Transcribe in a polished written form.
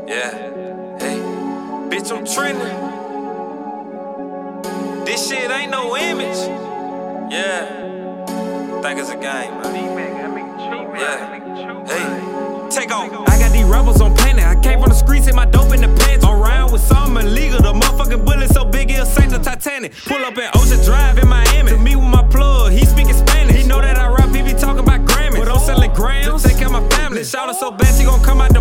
Yeah, hey, bitch, I'm trending. This shit ain't no image. Yeah, think it's a game, man. Yeah, hey, take off. I got these rebels on panic. I came from the streets, hit my dope in the pants. I'm round with something illegal. The motherfucking bullet so big it'll sink the Titanic. Pull up at Ocean Drive in Miami. To meet with my plug, he speaking Spanish. He know that I rap, he be talking about Grammys. But I'm selling grams, take care of my family. Shout out so bad, she gon' come out the